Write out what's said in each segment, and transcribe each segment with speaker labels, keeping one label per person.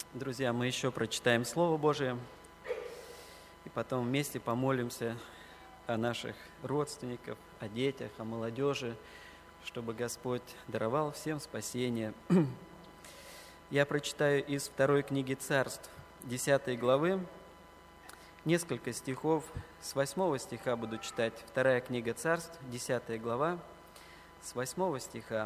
Speaker 1: Друзья, мы еще прочитаем Слово Божие, и потом вместе помолимся о наших родственниках, о детях, о молодежи, чтобы Господь даровал всем спасение. Я прочитаю из 2 книги Царств, 10 главы, несколько стихов. С 8 стиха буду читать. 2 книга Царств, 10 глава, с 8 стиха.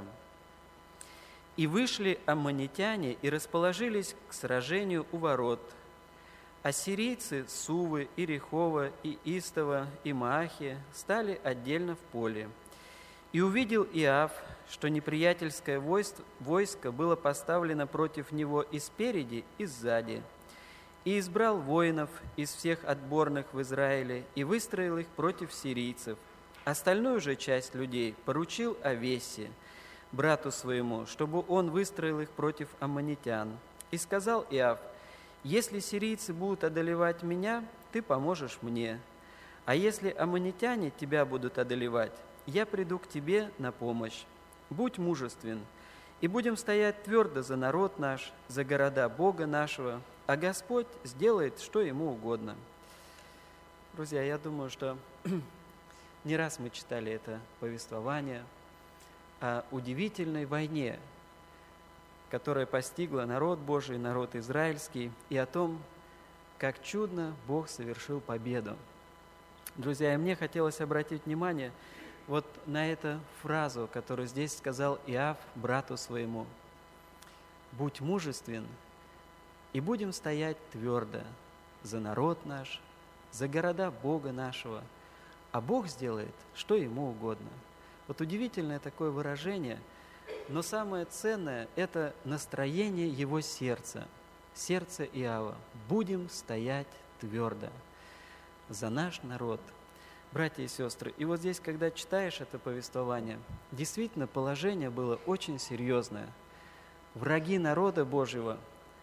Speaker 1: «И вышли аммонитяне и расположились к сражению у ворот. Ассирийцы Сувы, и Рехова, и Истова, и Маахи стали отдельно в поле. И увидел Иав, что неприятельское войско было поставлено против него и спереди, и сзади. И избрал воинов из всех отборных в Израиле и выстроил их против сирийцев. Остальную же часть людей поручил Авесе, брату своему, чтобы он выстроил их против аммонитян. И сказал Иав: если сирийцы будут одолевать меня, ты поможешь мне. А если аммонитяне тебя будут одолевать, я приду к тебе на помощь. Будь мужествен, и будем стоять твердо за народ наш, за города Бога нашего, а Господь сделает, что ему угодно». Друзья, я думаю, что не раз мы читали это повествование о удивительной войне, которая постигла народ Божий, народ израильский, и о том, как чудно Бог совершил победу. Друзья, и мне хотелось обратить внимание вот на эту фразу, которую здесь сказал Иав брату своему: «Будь мужествен, и будем стоять твердо за народ наш, за города Бога нашего, а Бог сделает, что ему угодно». Вот удивительное такое выражение, но самое ценное – это настроение его сердца, сердца Иава. «Будем стоять твердо за наш народ». Братья и сестры, и вот здесь, когда читаешь это повествование, действительно положение было очень серьезное. Враги народа Божьего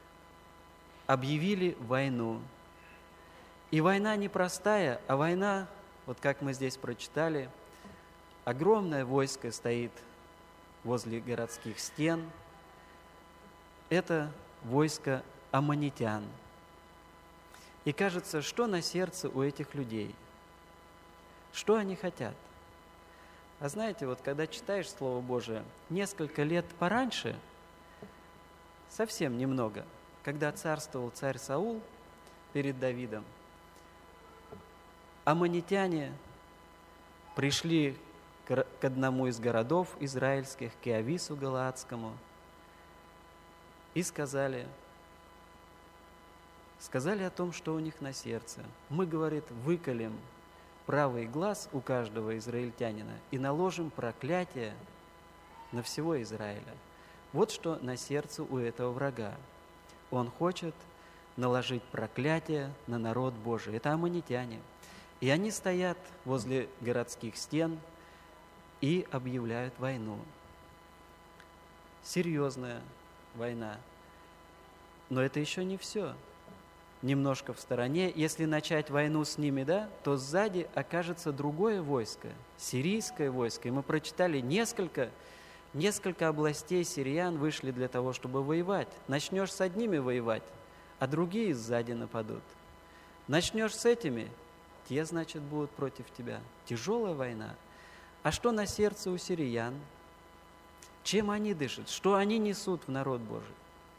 Speaker 1: объявили войну. И война непростая, а война, вот как мы здесь прочитали, огромное войско стоит возле городских стен. Это войско аммонитян. И кажется, что на сердце у этих людей? Что они хотят? А знаете, вот когда читаешь Слово Божие, несколько лет пораньше, совсем немного, когда царствовал царь Саул перед Давидом, аммонитяне пришли к одному из городов израильских, к Иавису Галаадскому, и сказали о том, что у них на сердце. Мы, говорит, выколем правый глаз у каждого израильтянина и наложим проклятие на всего Израиля. Вот что на сердце у этого врага. Он хочет наложить проклятие на народ Божий. Это аммонитяне. И они стоят возле городских стен и объявляют войну. Серьезная война. Но это еще не все. Немножко в стороне, если начать войну с ними, то сзади окажется другое войско, сирийское войско. И мы прочитали, несколько областей сириян вышли для того, чтобы воевать. Начнешь с одними воевать, а другие сзади нападут. Начнешь с этими, те, значит, будут против тебя. Тяжелая война. А что на сердце у сириян? Чем они дышат? Что они несут в народ Божий?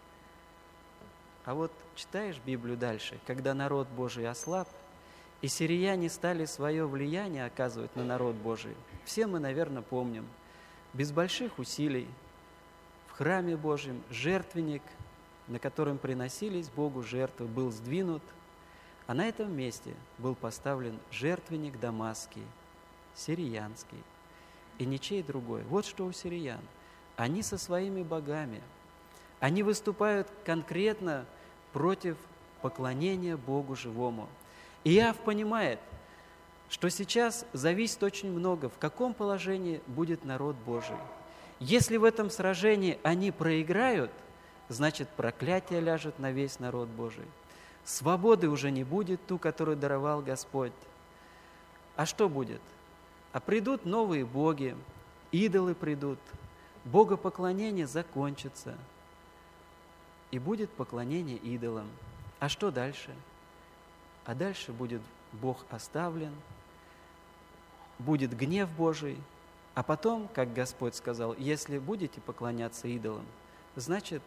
Speaker 1: А вот читаешь Библию дальше, когда народ Божий ослаб, и сирияне стали свое влияние оказывать на народ Божий. Все мы, наверное, помним, без больших усилий в храме Божьем жертвенник, на котором приносились Богу жертвы, был сдвинут, а на этом месте был поставлен жертвенник дамасский, сириянский, и ничей другой. Вот что у сириян. Они со своими богами, они выступают конкретно против поклонения Богу живому. И Иав понимает, что сейчас зависит очень много, в каком положении будет народ Божий. Если в этом сражении они проиграют, значит, проклятие ляжет на весь народ Божий. Свободы уже не будет, ту, которую даровал Господь. А что будет? А придут новые боги, идолы придут, богопоклонение закончится. и будет поклонение идолам. А что дальше? А дальше будет Бог оставлен, будет гнев Божий, а потом, как Господь сказал, если будете поклоняться идолам, значит,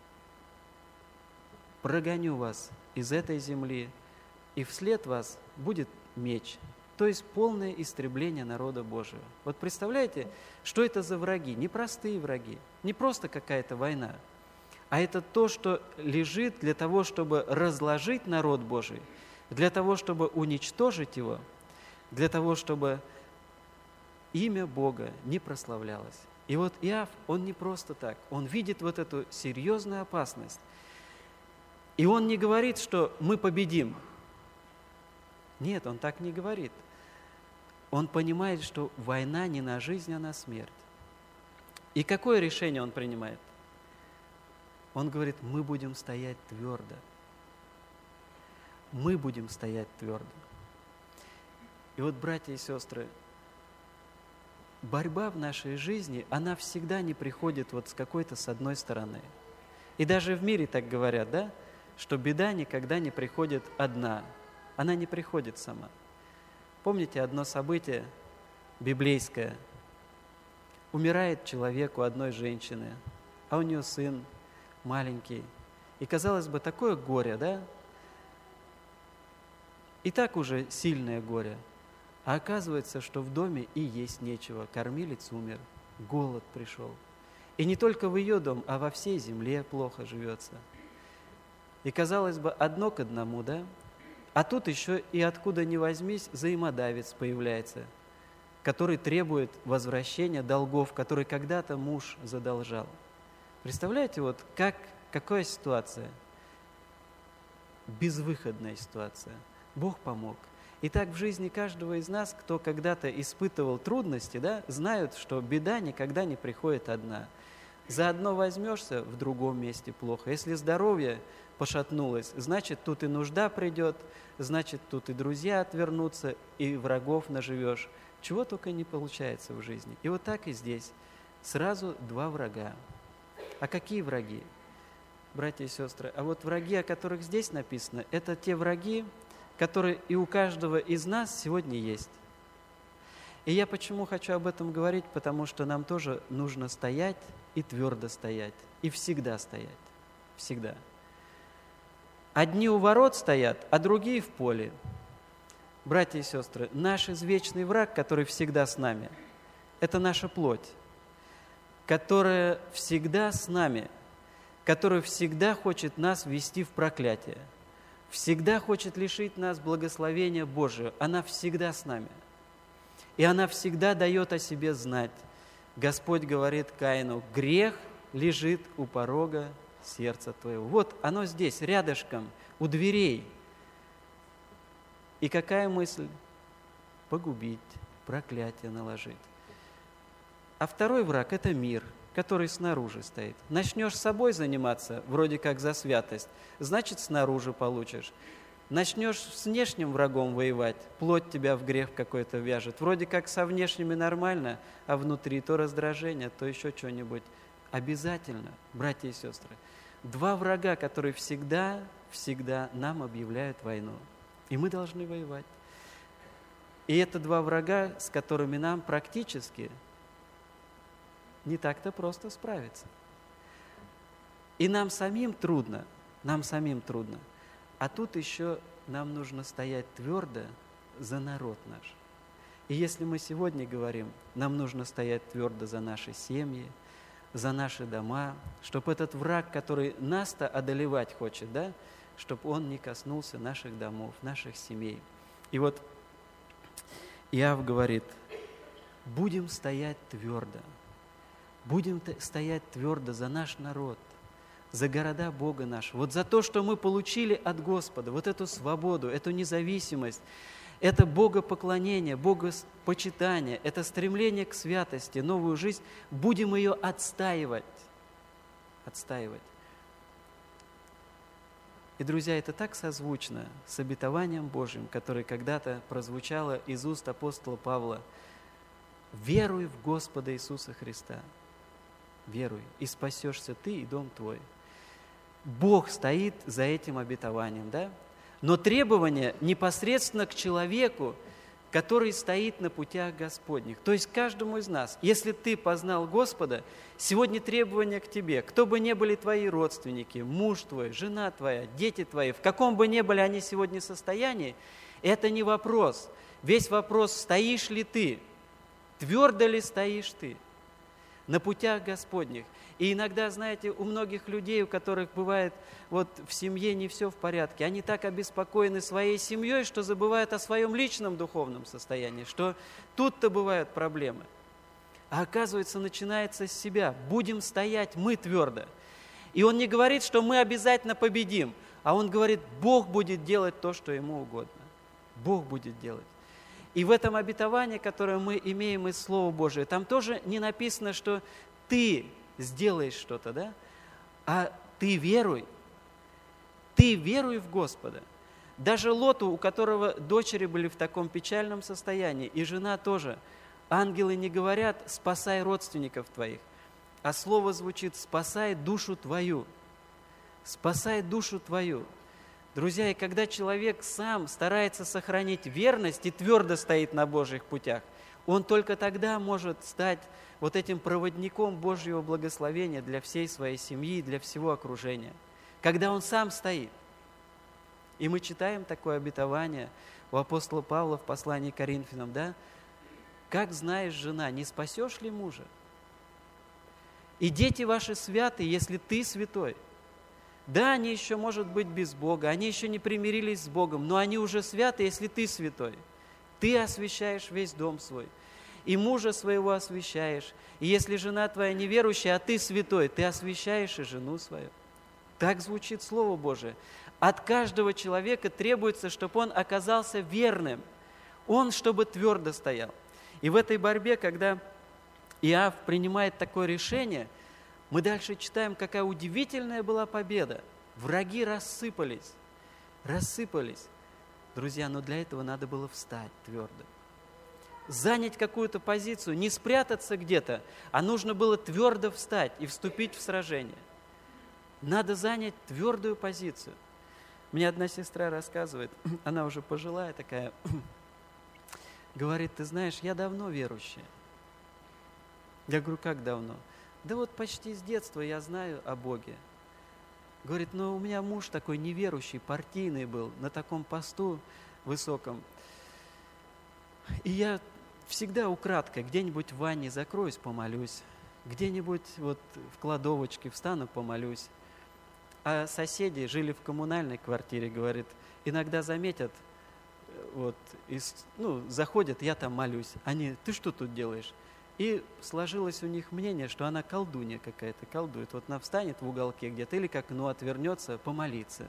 Speaker 1: прогоню вас из этой земли, и вслед вас будет меч, то есть полное истребление народа Божьего. Вот представляете, что это за враги? Непростые враги, не просто какая-то война, а это то, что лежит для того, чтобы разложить народ Божий, для того, чтобы уничтожить его, для того, чтобы имя Бога не прославлялось. И вот Иов, он не просто так, он видит вот эту серьезную опасность. И он не говорит, что мы победим. Нет, он так не говорит. Он понимает, что война не на жизнь, а на смерть. И какое решение он принимает? Он говорит, мы будем стоять твердо. Мы будем стоять твердо. И вот, братья и сестры, борьба в нашей жизни, она всегда не приходит вот с какой-то с одной стороны. И даже в мире так говорят, да, что беда никогда не приходит одна. Она не приходит сама. Помните одно событие библейское? Умирает человек у одной женщины, а у нее сын маленький. И, казалось бы, такое горе, да? И так уже сильное горе. А оказывается, что в доме и есть нечего. Кормилец умер, голод пришел. И не только в ее дом, а во всей земле плохо живется. И, казалось бы, одно к одному, да? А тут еще и откуда ни возьмись взаимодавец появляется, который требует возвращения долгов, которые когда-то муж задолжал. Представляете, вот какая ситуация? Безвыходная ситуация. Бог помог. И так в жизни каждого из нас, кто когда-то испытывал трудности, да, знают, что беда никогда не приходит одна. За одно возьмешься, в другом месте плохо. Если здоровье пошатнулось, значит, тут и нужда придет, значит, тут и друзья отвернутся, и врагов наживешь. Чего только не получается в жизни. И вот так и здесь. Сразу два врага. А какие враги? Братья и сестры, а вот враги, о которых здесь написано, это те враги, которые и у каждого из нас сегодня есть. И я почему хочу об этом говорить? Потому что нам тоже нужно стоять и твердо стоять, и всегда стоять. Всегда. Одни у ворот стоят, а другие в поле. Братья и сестры, наш извечный враг, который всегда с нами, это наша плоть, которая всегда с нами, которая всегда хочет нас ввести в проклятие, всегда хочет лишить нас благословения Божия. Она всегда с нами. И она всегда дает о себе знать. Господь говорит Каину, грех лежит у порога сердца твоего. Вот оно здесь, рядышком, у дверей. И какая мысль? Погубить, проклятие наложить. А второй враг – это мир, который снаружи стоит. Начнешь собой заниматься, вроде как за святость, значит, снаружи получишь. Начнешь с внешним врагом воевать, плоть тебя в грех какой-то вяжет. Вроде как со внешними нормально, а внутри то раздражение, то еще что-нибудь. Обязательно, братья и сестры, два врага, которые всегда нам объявляют войну. И мы должны воевать. И это два врага, с которыми нам практически не так-то просто справиться. И нам самим трудно. А тут еще нам нужно стоять твердо за народ наш. И если мы сегодня говорим, нам нужно стоять твердо за наши семьи, за наши дома, чтобы этот враг, который нас-то одолевать хочет, да, чтобы он не коснулся наших домов, наших семей. И вот Иов говорит, будем стоять твердо за наш народ, за города Бога нашего, вот за то, что мы получили от Господа, вот эту свободу, эту независимость, это богопоклонение, богопочитание, это стремление к святости, новую жизнь, будем ее отстаивать. И, друзья, это так созвучно с обетованием Божьим, которое когда-то прозвучало из уст апостола Павла. «Веруй в Господа Иисуса Христа, веруй, и спасешься ты и дом твой». Бог стоит за этим обетованием, да? Но требования непосредственно к человеку, который стоит на путях Господних. То есть каждому из нас. Если ты познал Господа, сегодня требования к тебе. Кто бы ни были твои родственники, муж твой, жена твоя, дети твои, в каком бы ни были они сегодня состоянии, это не вопрос. Весь вопрос, стоишь ли ты, твердо ли стоишь ты на путях Господних. И иногда, знаете, у многих людей, у которых бывает вот в семье не все в порядке, они так обеспокоены своей семьей, что забывают о своем личном духовном состоянии, что тут-то бывают проблемы. А оказывается, начинается с себя. Будем стоять мы твердо. И он не говорит, что мы обязательно победим, а он говорит, Бог будет делать то, что ему угодно. Бог будет делать. И в этом обетовании, которое мы имеем из Слова Божия, там тоже не написано, что ты сделаешь что-то, да? А ты веруй в Господа. Даже Лоту, у которого дочери были в таком печальном состоянии, и жена тоже, ангелы не говорят «спасай родственников твоих», а слово звучит «спасай душу твою». Спасай душу твою. Друзья, и когда человек сам старается сохранить верность и твердо стоит на Божьих путях, он только тогда может стать вот этим проводником Божьего благословения для всей своей семьи, для всего окружения. Когда он сам стоит. И мы читаем такое обетование у апостола Павла в послании к Коринфянам, да? «Как знаешь, жена, не спасешь ли мужа? И дети ваши святы, если ты святой». Да, они еще, может быть, без Бога, они еще не примирились с Богом, но они уже святы, если ты святой. Ты освящаешь весь дом свой, и мужа своего освящаешь. И если жена твоя неверующая, а ты святой, ты освящаешь и жену свою. Так звучит Слово Божие. От каждого человека требуется, чтобы он оказался верным. Он, чтобы твердо стоял. И в этой борьбе, когда Иов принимает такое решение, мы дальше читаем, какая удивительная была победа. Враги рассыпались. Друзья, но для этого надо было встать твердо. Занять какую-то позицию, не спрятаться где-то, а нужно было твердо встать и вступить в сражение. Надо занять твердую позицию. Мне одна сестра рассказывает, она уже пожилая такая, говорит, ты знаешь, я давно верующая. Я говорю, как давно? Да вот почти с детства я знаю о Боге. Говорит, но у меня муж такой неверующий, партийный был, на таком посту высоком. И я всегда украдкой где-нибудь в ванне закроюсь, помолюсь. Где-нибудь вот в кладовочке встану, помолюсь. А соседи жили в коммунальной квартире, говорит, иногда заметят, вот, заходят, я там молюсь. Они, ты что тут делаешь? И сложилось у них мнение, что она колдунья какая-то, колдует. Вот она встанет в уголке где-то или к окну отвернется помолиться.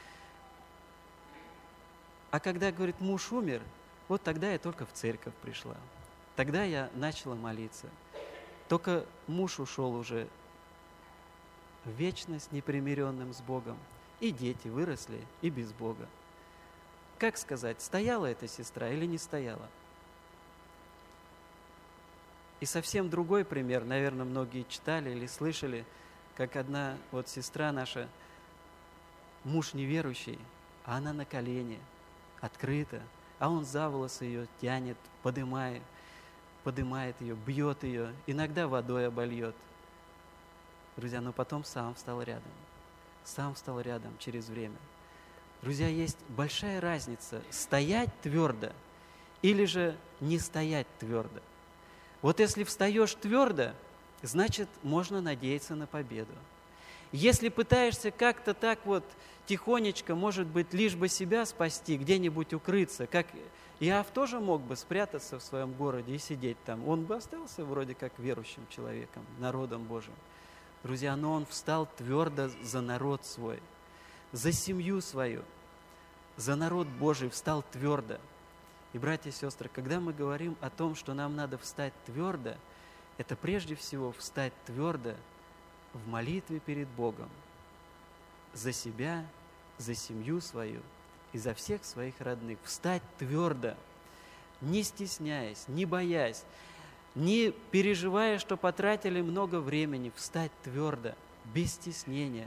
Speaker 1: А когда, говорит, муж умер, вот тогда я только в церковь пришла. Тогда я начала молиться. Только муж ушел уже в вечность непримиренным с Богом. И дети выросли и без Бога. Как сказать, стояла эта сестра или не стояла? И совсем другой пример, наверное, многие читали или слышали, как одна вот сестра наша, муж неверующий, а она на колени, открыта, а он за волосы ее тянет, подымает ее, бьет ее, иногда водой обольет. Друзья, но потом сам встал рядом через время. Друзья, есть большая разница стоять твердо или же не стоять твердо. Вот если встаешь твердо, значит, можно надеяться на победу. Если пытаешься как-то так вот тихонечко, может быть, лишь бы себя спасти, где-нибудь укрыться, как Иов тоже мог бы спрятаться в своем городе и сидеть там. Он бы остался вроде как верующим человеком, народом Божьим. Друзья, но он встал твердо за народ свой, за семью свою, за народ Божий встал твердо. И, братья и сестры, когда мы говорим о том, что нам надо встать твердо, это прежде всего встать твердо в молитве перед Богом за себя, за семью свою и за всех своих родных. Встать твердо, не стесняясь, не боясь, не переживая, что потратили много времени, встать твердо, без стеснения,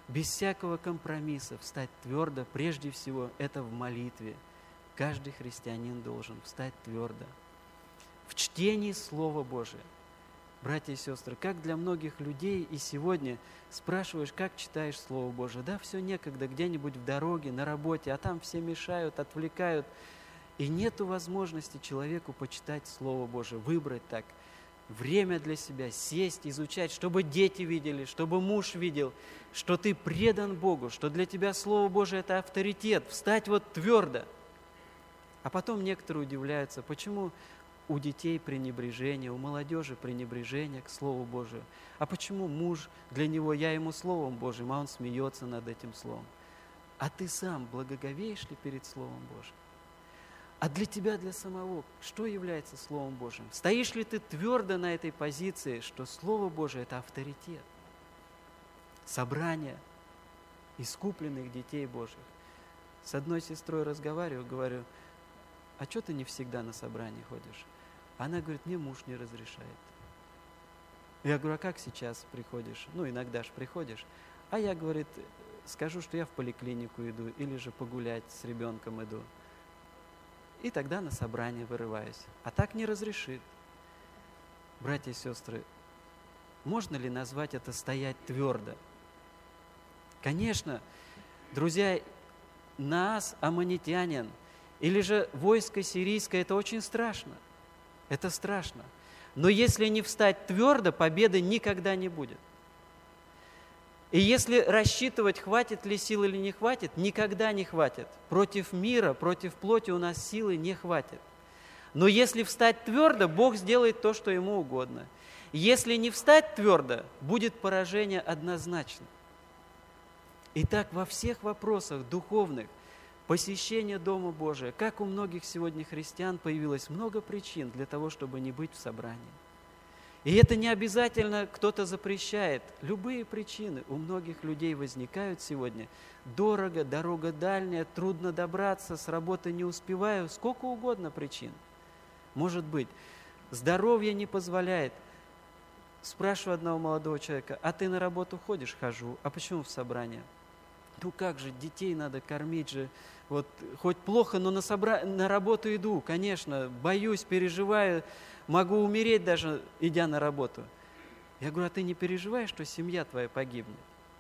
Speaker 1: без всякого компромисса встать твердо, прежде всего, это в молитве. Каждый христианин должен встать твердо. В чтении Слова Божия. Братья и сестры, как для многих людей и сегодня спрашиваешь, как читаешь Слово Божие? Да, все некогда, где-нибудь в дороге, на работе, а там все мешают, отвлекают. И нету возможности человеку почитать Слово Божие, выбрать так время для себя, сесть, изучать, чтобы дети видели, чтобы муж видел, что ты предан Богу, что для тебя Слово Божие – это авторитет, встать вот твердо. А потом некоторые удивляются, почему у детей пренебрежение, у молодежи пренебрежение к Слову Божию. А почему муж, для него я ему Словом Божьим, а он смеется над этим Словом? А ты сам благоговеешь ли перед Словом Божьим? А для тебя, для самого, что является Словом Божьим? Стоишь ли ты твердо на этой позиции, что Слово Божие – это авторитет? Собрание искупленных детей Божьих. С одной сестрой разговариваю, говорю, а что ты не всегда на собрание ходишь? Она говорит, мне муж не разрешает. Я говорю, а как сейчас приходишь? Ну, иногда же приходишь. А я, говорит, скажу, что я в поликлинику иду, или же погулять с ребенком иду. И тогда на собрание вырываюсь. А так не разрешит. Братья и сестры, можно ли назвать это стоять твердо? Конечно, друзья, Наас, аммонитянин, или же войско сирийское, это очень страшно. Это страшно. Но если не встать твердо, победы никогда не будет. И если рассчитывать, хватит ли сил или не хватит, никогда не хватит. Против мира, против плоти у нас силы не хватит. Но если встать твердо, Бог сделает то, что Ему угодно. Если не встать твердо, будет поражение однозначно. Итак, во всех вопросах духовных, посещение Дома Божия, как у многих сегодня христиан, появилось много причин для того, чтобы не быть в собрании. И это не обязательно кто-то запрещает. Любые причины у многих людей возникают сегодня. Дорого, дорога дальняя, трудно добраться, с работы не успеваю. Сколько угодно причин. Может быть, здоровье не позволяет. Спрашиваю одного молодого человека, а ты на работу ходишь? Хожу. А почему в собрание? Ну как же, детей надо кормить же. Вот хоть плохо, но на работу иду, конечно, боюсь, переживаю, могу умереть даже, идя на работу. Я говорю, а ты не переживаешь, что семья твоя погибнет?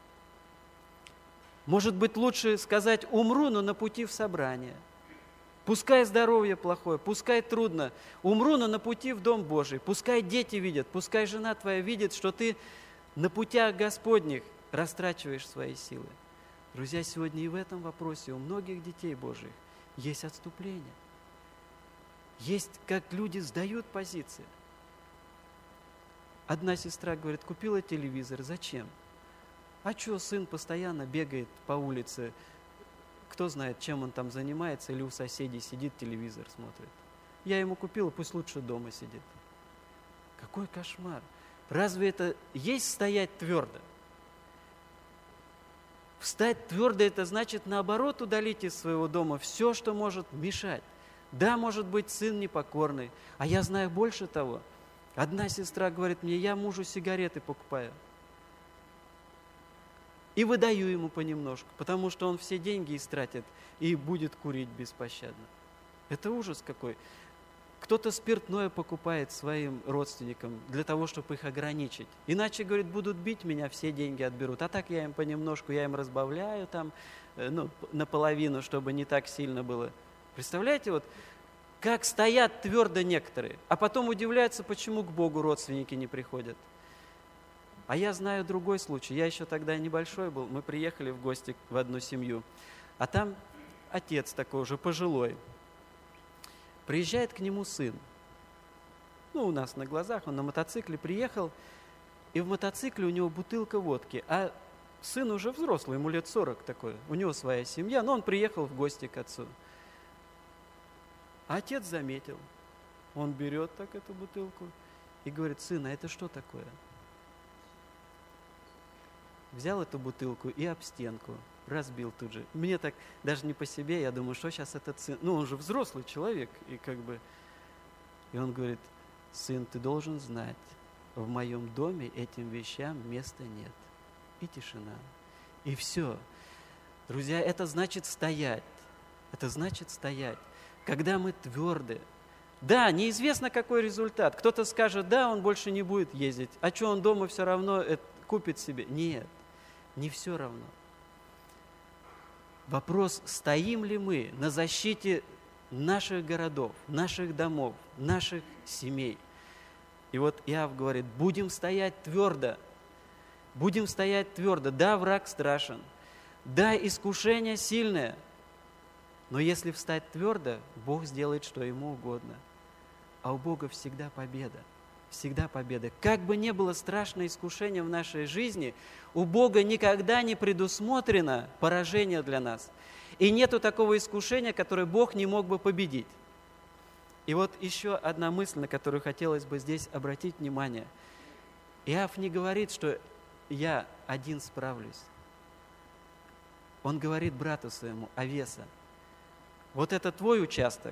Speaker 1: Может быть, лучше сказать, умру, но на пути в собрание. Пускай здоровье плохое, пускай трудно, умру, но на пути в Дом Божий. Пускай дети видят, пускай жена твоя видит, что ты на путях Господних растрачиваешь свои силы. Друзья, сегодня и в этом вопросе у многих детей Божьих есть отступление. Есть, как люди сдают позиции. Одна сестра говорит, купила телевизор, зачем? А что, сын постоянно бегает по улице, кто знает, чем он там занимается, или у соседей сидит, телевизор смотрит. Я ему купила, пусть лучше дома сидит. Какой кошмар! Разве это есть стоять твердо? Встать твердо – это значит, наоборот, удалить из своего дома все, что может мешать. Да, может быть, сын непокорный, а я знаю больше того. Одна сестра говорит мне, я мужу сигареты покупаю. И выдаю ему понемножку, потому что он все деньги истратит и будет курить беспощадно. Это ужас какой. Кто-то спиртное покупает своим родственникам для того, чтобы их ограничить. Иначе, говорит, будут бить меня, все деньги отберут. А так я им понемножку, я им разбавляю там, наполовину, чтобы не так сильно было. Представляете, вот как стоят твердо некоторые, а потом удивляются, почему к Богу родственники не приходят. А я знаю другой случай. Я еще тогда небольшой был. Мы приехали в гости в одну семью, а там отец такой уже пожилой. Приезжает к нему сын. У нас на глазах, он на мотоцикле приехал, и в мотоцикле у него бутылка водки. А сын уже взрослый, ему лет 40 такой, у него своя семья, но он приехал в гости к отцу. А отец заметил. Он берет так эту бутылку и говорит, сын, а это что такое? Взял эту бутылку и об стенку разбил тут же. Мне так даже не по себе, я думаю, что сейчас этот сын... он же взрослый человек, и И он говорит, сын, ты должен знать, в моем доме этим вещам места нет. И тишина. И все. Друзья, это значит стоять. Это значит стоять. Когда мы тверды. Да, неизвестно, какой результат. Кто-то скажет, да, он больше не будет ездить. А что, он дома все равно купит себе? Нет, не все равно. Вопрос, стоим ли мы на защите наших городов, наших домов, наших семей. И вот Иов говорит, будем стоять твердо. Будем стоять твердо. Да, враг страшен. Да, искушение сильное. Но если встать твердо, Бог сделает, что Ему угодно. А у Бога всегда победа. Всегда победа. Как бы ни было страшное искушение в нашей жизни, у Бога никогда не предусмотрено поражение для нас. И нету такого искушения, которое Бог не мог бы победить. И вот еще одна мысль, на которую хотелось бы здесь обратить внимание. Иов не говорит, что я один справлюсь. Он говорит брату своему, Авеса, вот это твой участок,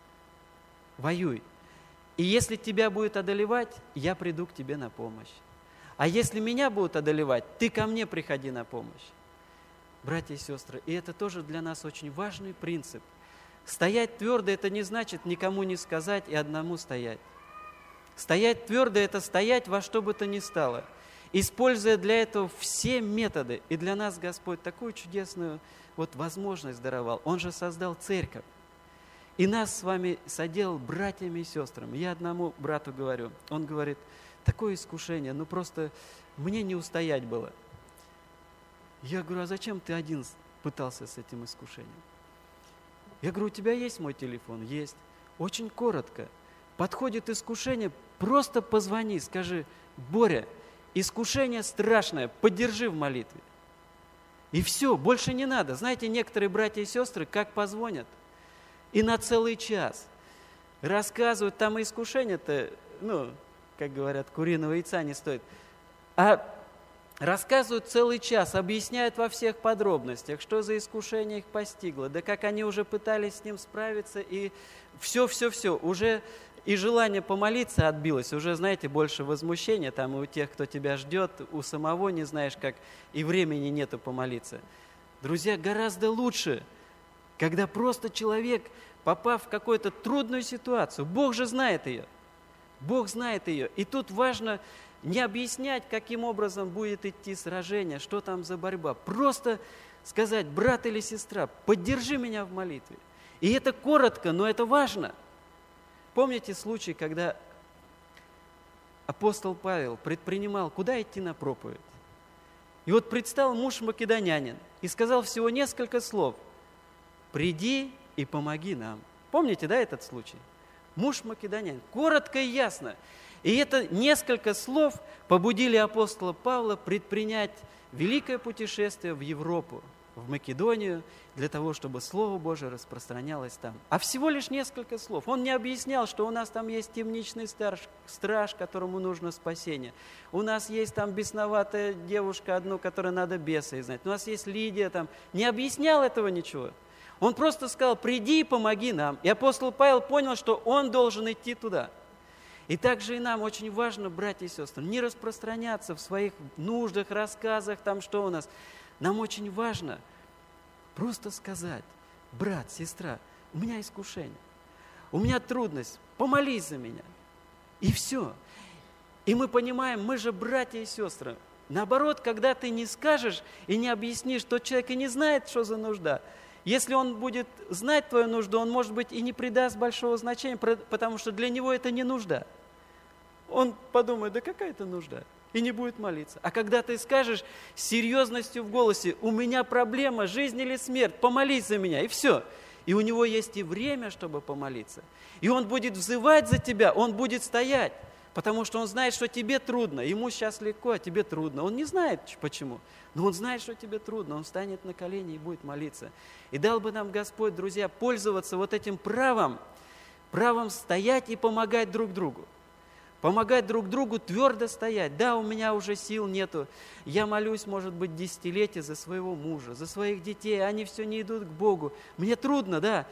Speaker 1: воюй. И если тебя будет одолевать, я приду к тебе на помощь. А если меня будут одолевать, ты ко мне приходи на помощь. Братья и сестры, и это тоже для нас очень важный принцип. Стоять твердо – это не значит никому не сказать и одному стоять. Стоять твердо – это стоять во что бы то ни стало, используя для этого все методы. И для нас Господь такую чудесную возможность даровал. Он же создал церковь. И нас с вами соделал братьями и сестрами. Я одному брату говорю, он говорит, такое искушение, просто мне не устоять было. Я говорю, а зачем ты один пытался с этим искушением? Я говорю, у тебя есть мой телефон? Есть. Очень коротко. Подходит искушение, просто позвони, скажи, Боря, искушение страшное, поддержи в молитве. И все, больше не надо. Знаете, некоторые братья и сестры, как позвонят, и на целый час рассказывают, там и искушение-то, как говорят, куриного яйца не стоит. А рассказывают целый час, объясняют во всех подробностях, что за искушение их постигло, да как они уже пытались с ним справиться, и все, уже и желание помолиться отбилось, уже, знаете, больше возмущения там и у тех, кто тебя ждет, у самого не знаешь как, и времени нету помолиться. Друзья, гораздо лучше, когда просто человек, попав в какую-то трудную ситуацию, Бог же знает ее, Бог знает ее, и тут важно не объяснять, каким образом будет идти сражение, что там за борьба, просто сказать, брат или сестра, поддержи меня в молитве. И это коротко, но это важно. Помните случай, когда апостол Павел предпринимал, куда идти на проповедь? И вот предстал муж македонянин и сказал всего несколько слов. «Приди и помоги нам». Помните, да, этот случай? Муж македонянин. Коротко и ясно. И это несколько слов побудили апостола Павла предпринять великое путешествие в Европу, в Македонию, для того, чтобы Слово Божие распространялось там. А всего лишь несколько слов. Он не объяснял, что у нас там есть темничный страж, которому нужно спасение. У нас есть там бесноватая девушка одну, которой надо беса изгнать. У нас есть Лидия там. Не объяснял этого ничего. Он просто сказал, приди и помоги нам. И апостол Павел понял, что он должен идти туда. И также и нам очень важно, братья и сестры, не распространяться в своих нуждах, рассказах, там что у нас. Нам очень важно просто сказать, брат, сестра, у меня искушение, у меня трудность, помолись за меня. И все. И мы понимаем, мы же братья и сестры. Наоборот, когда ты не скажешь и не объяснишь, тот человек и не знает, что за нужда. Если он будет знать твою нужду, он, может быть, и не придаст большого значения, потому что для него это не нужда. Он подумает, да какая это нужда? И не будет молиться. А когда ты скажешь с серьезностью в голосе, у меня проблема, жизнь или смерть, помолись за меня, и все. И у него есть и время, чтобы помолиться. И он будет взывать за тебя, он будет стоять, потому что он знает, что тебе трудно. Ему сейчас легко, а тебе трудно. Он не знает, почему, но он знает, что тебе трудно. Он встанет на колени и будет молиться. И дал бы нам Господь, друзья, пользоваться вот этим правом стоять и помогать друг другу. Помогать друг другу твердо стоять. Да, у меня уже сил нету. Я молюсь, может быть, десятилетия за своего мужа, за своих детей. Они все не идут к Богу. Мне трудно, да.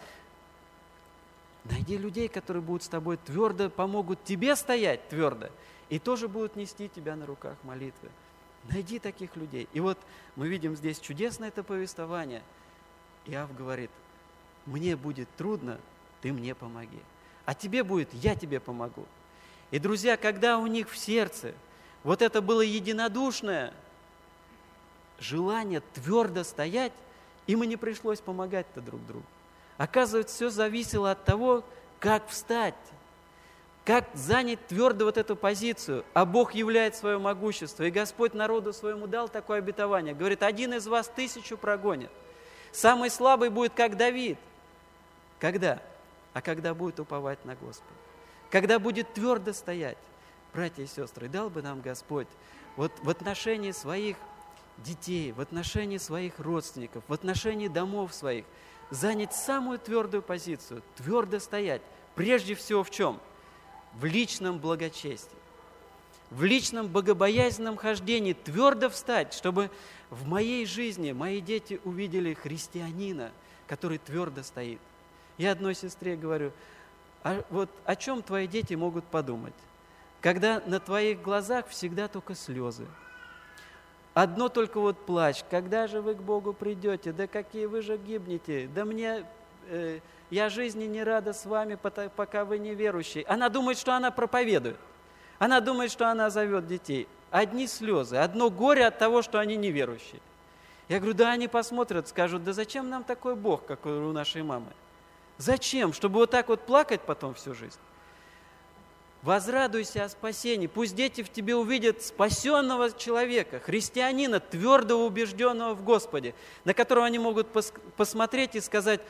Speaker 1: Найди людей, которые будут с тобой твердо, помогут тебе стоять твердо. И тоже будут нести тебя на руках молитвы. Найди таких людей. И вот мы видим здесь чудесное это повествование. Иов говорит: мне будет трудно, ты мне помоги. А тебе будет, я тебе помогу. И, друзья, когда у них в сердце вот это было единодушное желание твердо стоять, им и не пришлось помогать-то друг другу. Оказывается, все зависело от того, как встать, как занять твердо вот эту позицию. А Бог являет свое могущество. И Господь народу своему дал такое обетование. Говорит: один из вас 1000 прогонит. Самый слабый будет, как Давид. Когда? А когда будет уповать на Господа. Когда будет твердо стоять. Братья и сестры, дал бы нам Господь вот в отношении своих детей, в отношении своих родственников, в отношении домов своих, занять самую твердую позицию, твердо стоять. Прежде всего в чем? В личном благочестии, в личном богобоязненном хождении твердо встать, чтобы в моей жизни мои дети увидели христианина, который твердо стоит. Я одной сестре говорю: а вот о чем твои дети могут подумать, когда на твоих глазах всегда только слезы? Одно только вот плач: когда же вы к Богу придете? Да какие вы же гибнете? Да я жизни не рада с вами, пока вы не верующие. Она думает, что она проповедует. Она думает, что она зовет детей. Одни слезы, одно горе от того, что они неверующие. Я говорю: да, они посмотрят, скажут: да зачем нам такой Бог, как у нашей мамы? Зачем? Чтобы вот так вот плакать потом всю жизнь? Возрадуйся о спасении. Пусть дети в тебе увидят спасенного человека, христианина, твердо убежденного в Господе, на которого они могут посмотреть и сказать: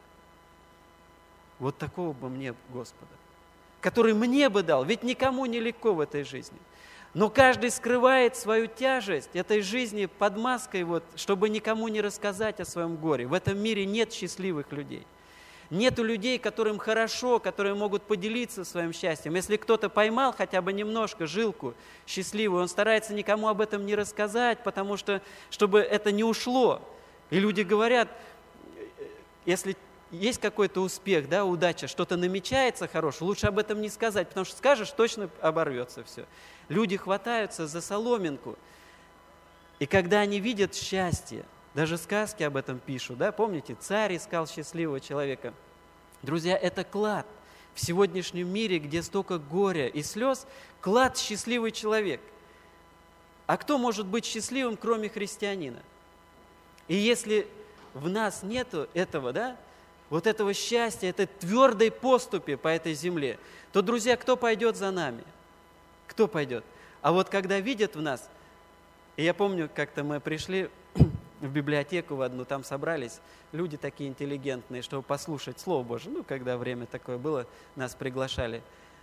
Speaker 1: вот такого бы мне Господа, который мне бы дал. Ведь никому не легко в этой жизни. Но каждый скрывает свою тяжесть этой жизни под маской, чтобы никому не рассказать о своем горе. В этом мире нет счастливых людей. Нету людей, которым хорошо, которые могут поделиться своим счастьем. Если кто-то поймал хотя бы немножко жилку счастливую, он старается никому об этом не рассказать, потому что, чтобы это не ушло. И люди говорят, если есть какой-то успех, да, удача, что-то намечается хорошее, лучше об этом не сказать, потому что скажешь, точно оборвется все. Люди хватаются за соломинку. И когда они видят счастье, даже сказки об этом пишут, да, помните, царь искал счастливого человека. Друзья, это клад. В сегодняшнем мире, где столько горя и слез, клад счастливый человек. А кто может быть счастливым, кроме христианина? И если в нас нету этого, да, вот этого счастья, этой твердой поступи по этой земле, то, друзья, кто пойдет за нами? Кто пойдет? А вот когда видят в нас, и я помню, как-то мы пришли в библиотеку в одну, там собрались люди такие интеллигентные, чтобы послушать Слово Божие. Когда время такое было, нас приглашали.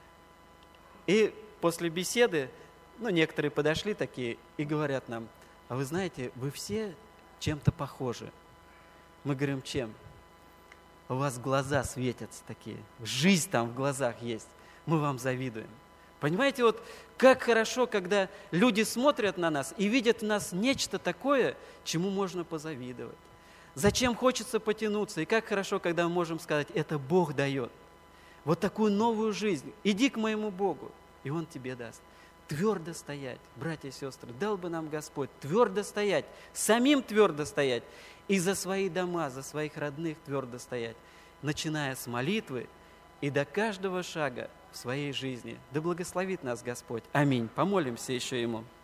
Speaker 1: И после беседы, некоторые подошли такие и говорят нам: а вы знаете, вы все чем-то похожи. Мы говорим: чем? У вас глаза светятся такие, жизнь там в глазах есть, мы вам завидуем. Понимаете, вот как хорошо, когда люди смотрят на нас и видят в нас нечто такое, чему можно позавидовать. Зачем хочется потянуться, и как хорошо, когда мы можем сказать: это Бог дает. Вот такую новую жизнь. Иди к моему Богу, и Он тебе даст. Твердо стоять, братья и сестры, дал бы нам Господь твердо стоять, самим твердо стоять, и за свои дома, за своих родных твердо стоять, начиная с молитвы и до каждого шага в своей жизни. Да благословит нас Господь. Аминь. Помолимся еще Ему.